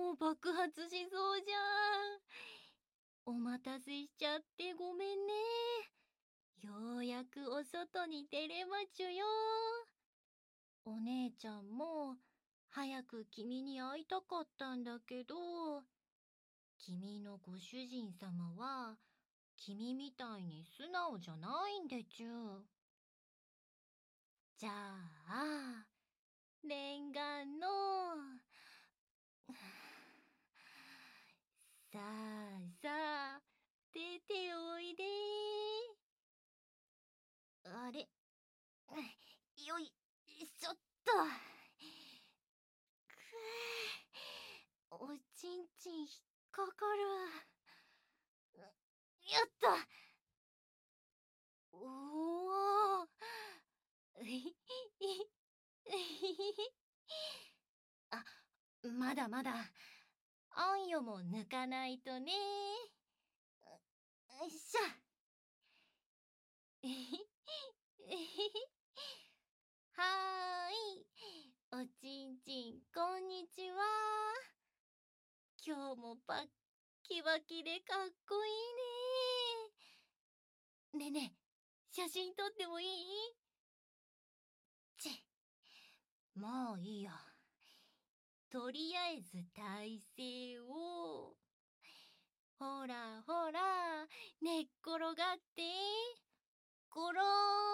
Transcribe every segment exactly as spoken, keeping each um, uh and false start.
もう爆発しそうじゃん。お待たせしちゃってごめんね。ようやくお外に出れまちゅよ。お姉ちゃんも早く君に会いたかったんだけど、君のご主人様は君みたいに素直じゃないんでちゅ。じゃあ、念願のさあさあ、出ておいで。あれ、よいしょっと。くおちんちん引っかかる。やった。おお。あ、まだまだ。あんよも抜かないとね。よいしょ。はーい。おちんちん、こんにちは。今日もバッキバキでかっこいいね。ねえねえ、写真撮ってもいい？ちぇ、もういいよ。とりあえず体勢を。ほらほら、寝っ転がって。ゴロ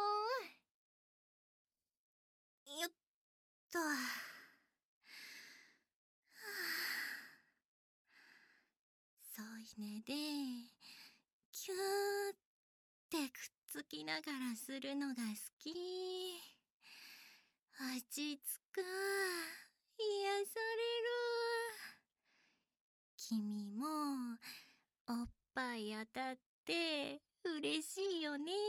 ーン。よっと。添い寝でキューってくっつきながらするのが好き。落ち着く。癒される。君もおっぱい当たって嬉しいよね。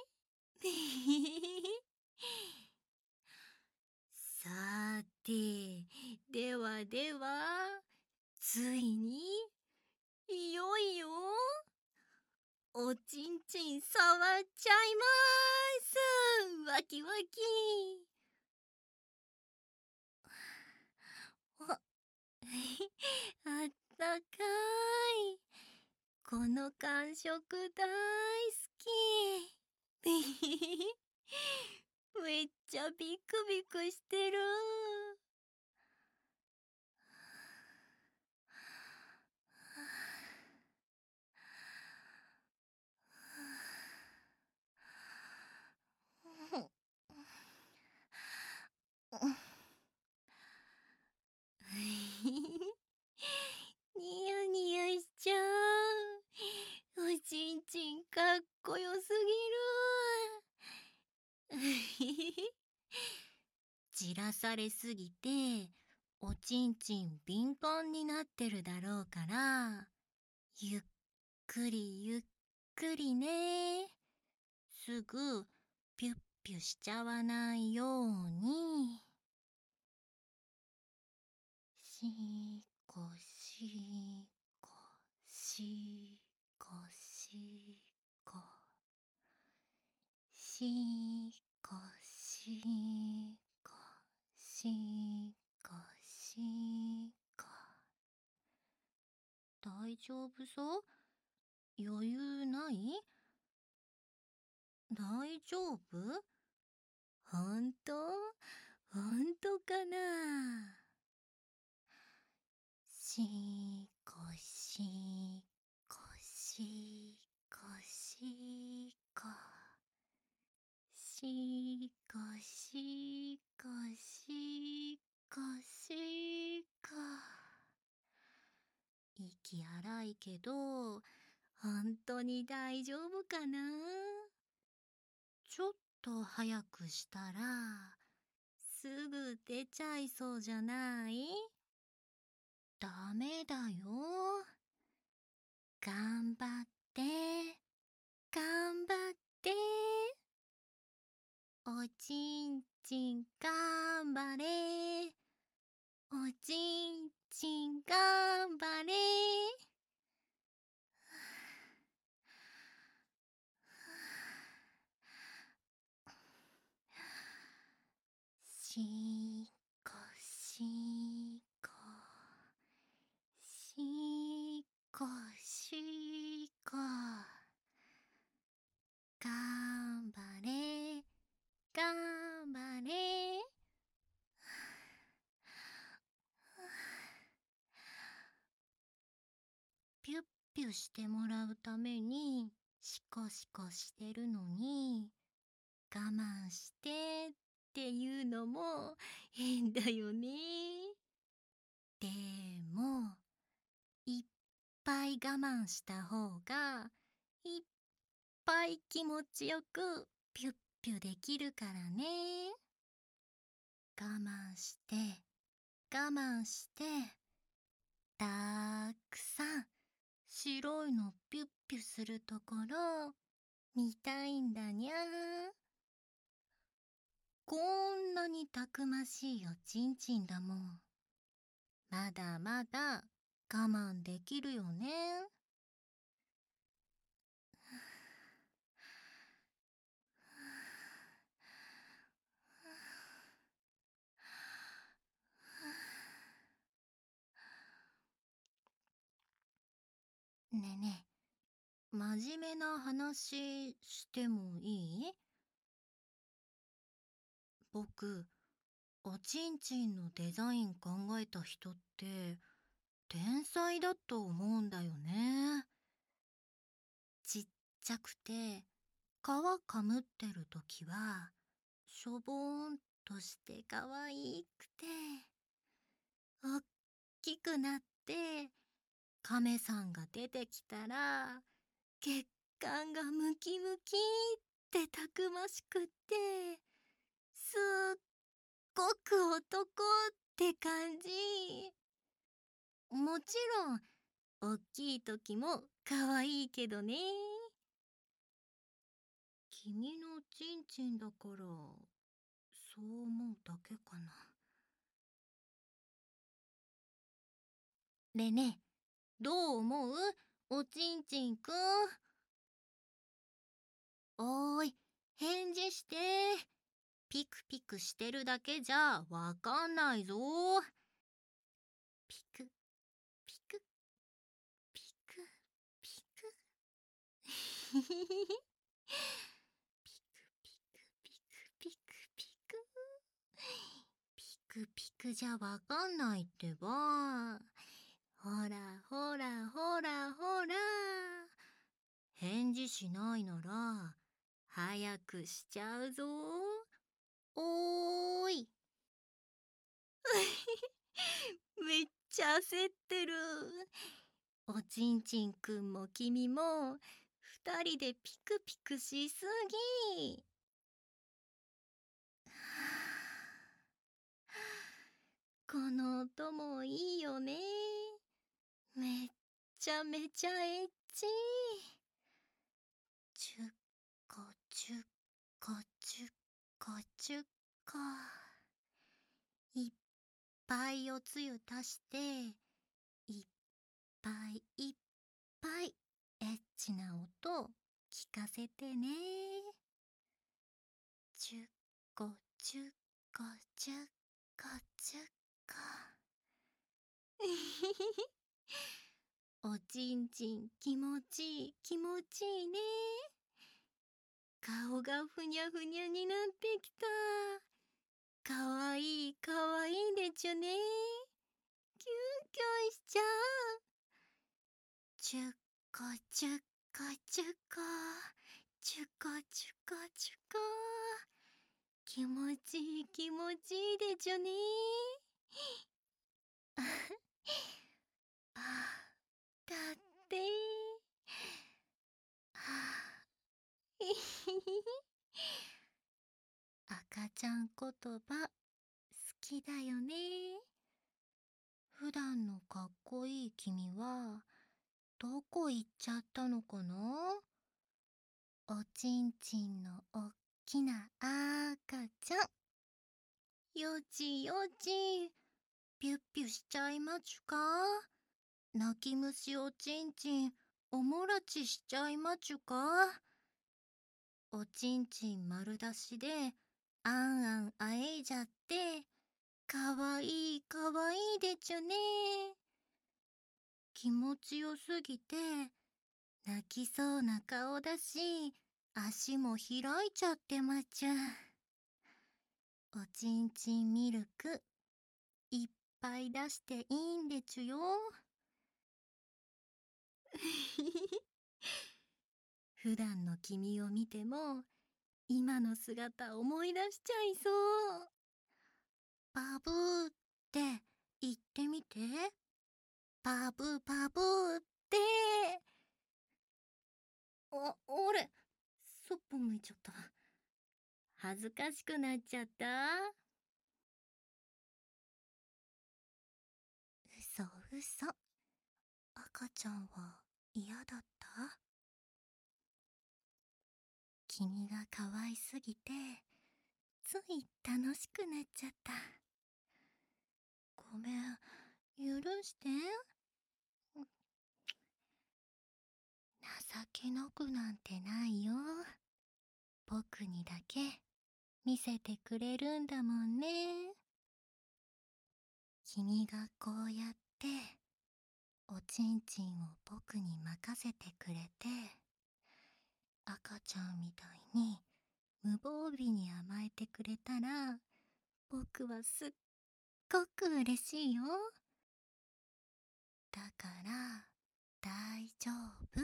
さーて、ではでは、ついに、いよいよ、おちんちん触っちゃいまーす。わきわき。あ、あったかい。この感触大好き。めっちゃビクビクしてる。ニヤニヤしちゃう。おちんちんかっこよすぎる。じらされすぎて、おちんちん敏感になってるだろうから、ゆっくりゆっくりね。すぐピュッピュしちゃわないように。しーこしーこしーこしーこしーこしーこしーこしーこ。大丈夫そう？余裕ない？大丈夫？ほんと？ほんとかな？しーこしーこしーこしーこしーこしーこしーこしーこ。息荒いけど、ほんとに大丈夫かな？ちょっと早くしたら、すぐ出ちゃいそうじゃない？ダメだよ。頑張って、頑張って。おちんちん頑張れ。おちんちん頑張れ。しーこしーこュしてもらうためにシコシコしてるのに、我慢してっていうのも変だよね。でも、いっぱい我慢した方がいっぱい気持ちよくピュッピュできるからね。我慢して我慢してたくさん白いのピュッピュするところ見たいんだにゃ。こんなにたくましいおちんちんだもん。まだまだ我慢できるよね。ねえねえ、真面目な話してもいい？僕、おちんちんのデザイン考えた人って天才だと思うんだよね。ちっちゃくて皮かむってるときはしょぼーんとしてかわいくて、おっきくなって亀さんが出てきたら血管がムキムキってたくましくってすっごく男って感じ。もちろんおっきい時もかわいいけどね。君のちんちんだからそう思うだけかな。ねえねえ、どう思う？おちんちんくん。おーい、返事して。ピクピクしてるだけじゃわかんないぞ。ピクピクピクピクピクピクピクピクピクピクピクじゃわかんないってば。ほらほらほらほら。返事しないなら早くしちゃうぞ。おーい。めっちゃ焦ってる。おちんちんくんも君も二人でピクピクしすぎ。この音もいいよね。めっちゃめちゃエッチ。チュッコチュッコチュッコチュッコ。いっぱいおつゆ足していっぱいいっぱいエッチな音聞かせてね。チュッコチュッコチュッコチュッコ。おちんちん気持ちいい気持ちいいね。顔がふにゃふにゃになってきた。かわいいかわいいでちゅね。キュンキュンしちゃう。チュッコチュッコチュッコチュッコチュッコチュッコ。気持ちいい気持ちいいでちゅね。あ、だって赤ちゃん言葉好きだよね。普段のかっこいい君はどこ行っちゃったのかな。おちんちんのおっきな赤ちゃん。よちよち、ピュッピュしちゃいまちゅか。泣き虫おちんちんおもらちしちゃいまちゅか。おちんちん丸出しであんあんあえいじゃってかわいいかわいいでちゅね。気持ちよすぎて泣きそうな顔だし足も開いちゃってまちゅ。おちんちんミルクいっぱい出していいんでちゅよ。 普段の君を見ても今の姿思い出しちゃいそう。バブーって言ってみて。バブバブーって。あ、あれ、そっぽ向いちゃった。恥ずかしくなっちゃった。嘘嘘。赤ちゃんは嫌だった？君が可愛すぎてつい楽しくなっちゃった。ごめん、許して。情けなくなんてないよ。僕にだけ見せてくれるんだもんね。君がこうやっておちんちんを僕に任せてくれて、赤ちゃんみたいに無防備に甘えてくれたら、僕はすっごく嬉しいよ。だから大丈夫。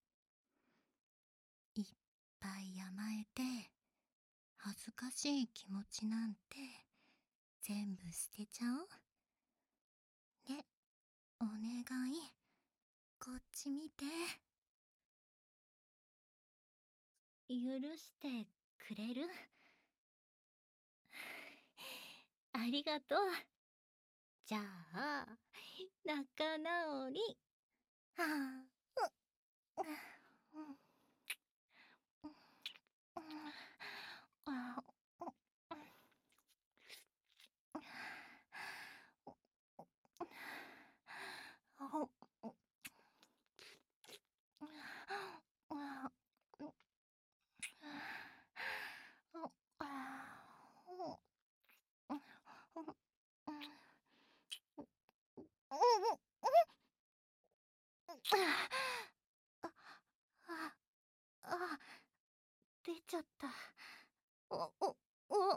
いっぱい甘えて恥ずかしい気持ちなんて全部捨てちゃおうね。お願い、こっち見て。許してくれる？ありがとう。じゃあ仲直り。はあ、うっ、うん、うん、あ、あ、あ、出ちゃった。お、お、お、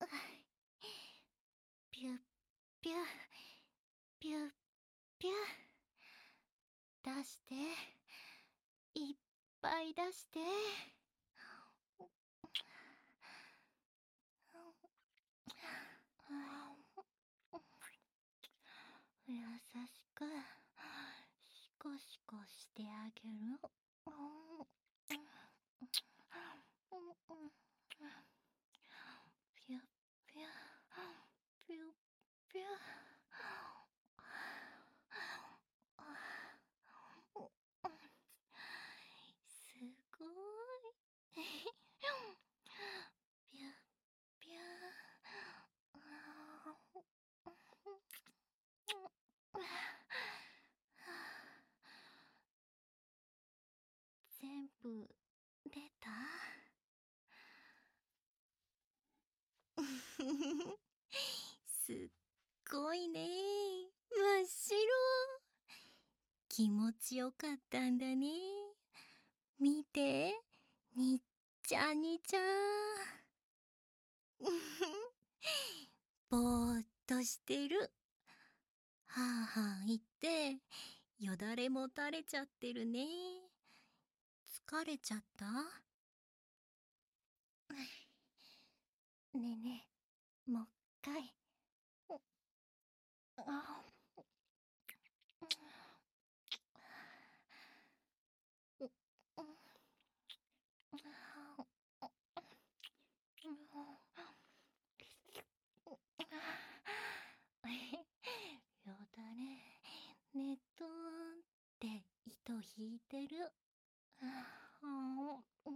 ピュッピュッ、ピュッピュッ。出して。いっぱい出して。優しくシコシコしてあげる。ピュッピュッ、ピュッピュッ。すごい。ピュッピュッ。全部出た？すっごいね。真っ白。気持ちよかったんだね。見て、にっちゃにちゃ。ぼーっとしてる。はあはあ言ってよだれも垂れちゃってるね。疲れちゃった？ねえねえ、もう一回。あ、よだれねとんって糸引いてる。